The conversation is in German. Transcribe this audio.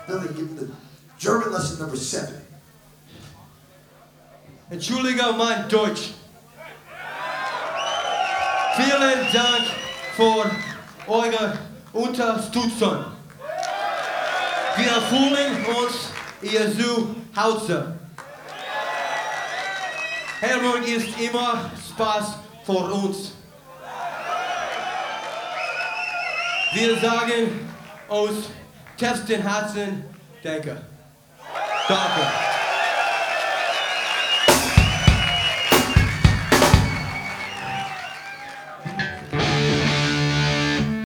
Billy, give him the German lesson number 7. Entschuldigung, mein Deutsch. Vielen Dank für eure Unterstützung. Wir fühlen uns hier zu Hause. Hamburg ist immer Spaß für uns. Wir sagen aus tiefstem Herzen Danke. Danke.